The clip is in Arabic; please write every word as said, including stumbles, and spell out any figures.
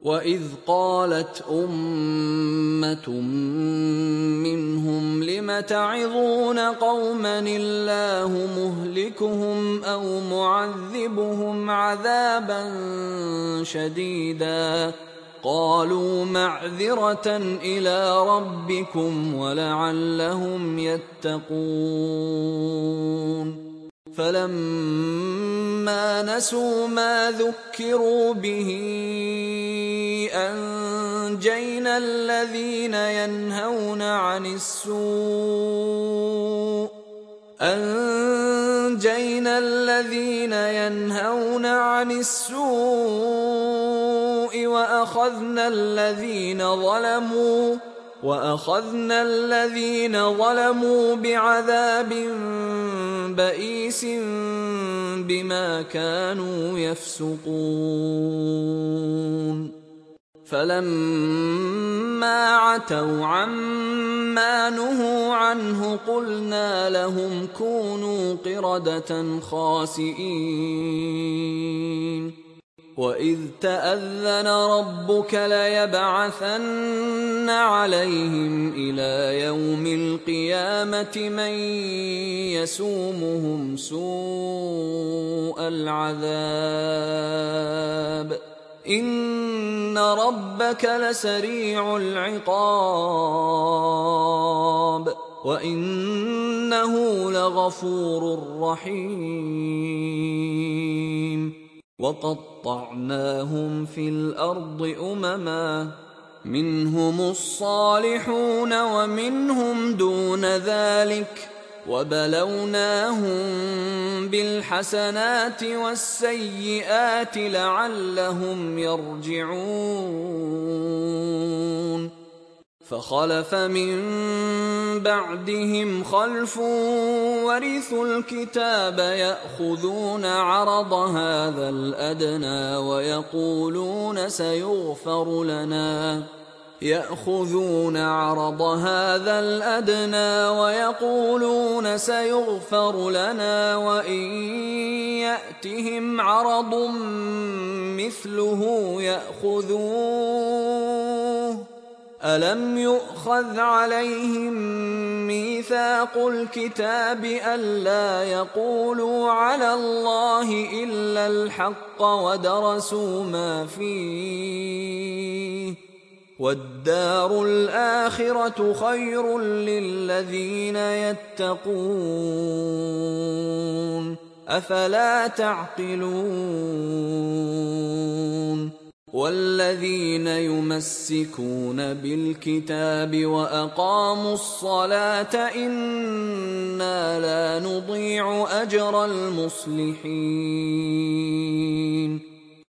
وإذ قالت أمة منهم لم تعظون قوما الله مهلكهم أو معذبهم عذابا شديدا قالوا معذرة إلى ربكم ولعلهم يتقون فلما نسوا ما ذكروا به أنجينا الذين ينهون عن السوء أنجينا الذين ينهون عن السوء وأخذنا الذين ظلموا وأخذنا الذين ظلموا بعذاب بئيس بما كانوا يفسقون فلما عتوا عما نهوا عنه قلنا لهم كونوا قردة خاسئين وإذ تأذن ربك ليبعثن عليهم إلى يوم القيامة من يسومهم سوء العذاب إن ربك لسريع العقاب وإنه لغفور رحيم وقطعناهم في الأرض أمما منهم الصالحون ومنهم دون ذلك وبلوناهم بالحسنات والسيئات لعلهم يرجعون فخلف من بعدهم خلف ورثوا الكتاب يأخذون عرض هذا الأدنى ويقولون سيغفر لنا يأخذون عرض هذا الأدنى ويقولون سيغفر لنا وإن يأتهم عرض مثله يأخذوه ألم يؤخذ عليهم ميثاق الكتاب ألا يقولوا على الله إلا الحق ودرسوا ما فيه والدار الآخرة خير للذين يتقون أفلا تعقلون والذين يمسكون بالكتاب وأقاموا الصلاة إنا لا نضيع أجر المصلحين